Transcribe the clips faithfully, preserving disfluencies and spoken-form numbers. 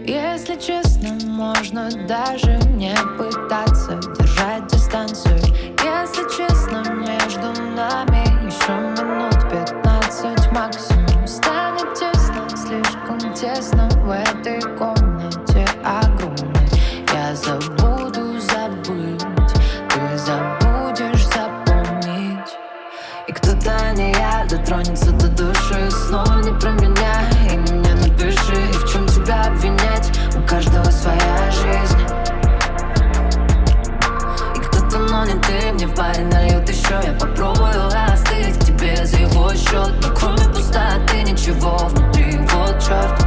Если честно, можно даже не пытаться держать дистанцию. Если честно, между нами еще минут пятнадцать максимум. Станет тесно, слишком тесно в этой комнате огромной. Я забуду забыть, ты забудешь запомнить. И кто-то, не я, дотронется до души. Снова не про меня, и меня напиши. И в чем тебя обвинять? У каждого своя жизнь. И кто-то, но не ты, мне в паре нальют еще. Я попробую остыть к тебе за его счет. Но кроме пустоты ничего внутри, вот черт.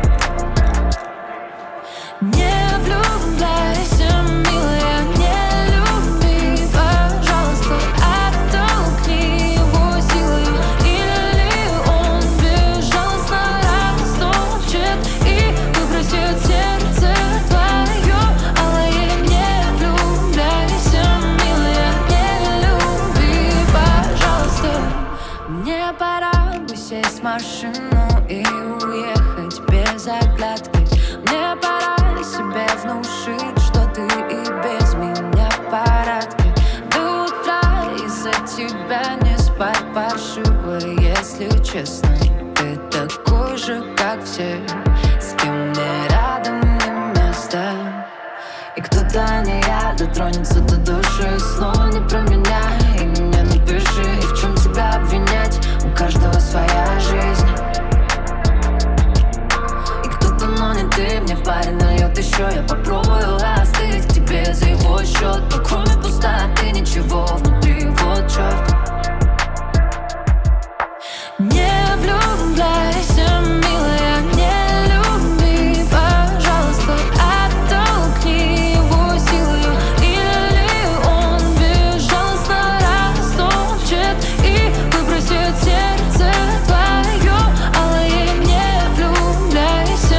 Не влюбляйся, милая, не люби, пожалуйста, оттолкни его силой. Или он безжалостно растопчет и выбросит сердце твое. Алое, не влюбляйся, милая, не люби, пожалуйста. Мне пора бы сесть в машину и уехать без оглядки. Мне пора себе внушить, что ты и без меня в порядке. До утра из-за тебя не спать паршиво. Если честно, ты такой же, как все, с кем мне рядом не место. И кто-то, не я, дотронется до души. Снова не про меня, и меня напиши. И в чем тебя обвинять? У каждого своя жизнь. Но не ты, мне в паре нальет еще. Я попробую остыть к тебе за его счет. Но кроме пустоты ничего внутри, вот черт. Не влюбляйся, милая, не люби, пожалуйста, оттолкни его силою. Или он безжалостно растопчет и выбросит сердце твое. Алое, не влюбляйся,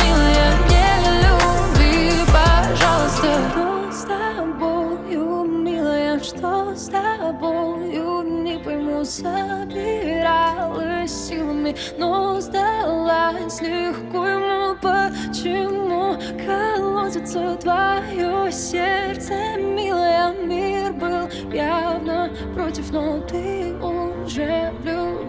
что с тобою, не пойму, собиралась силами, но сдалась легко ему. Почему колотится твое сердце, милая? Мир был явно против, но ты уже влюблен.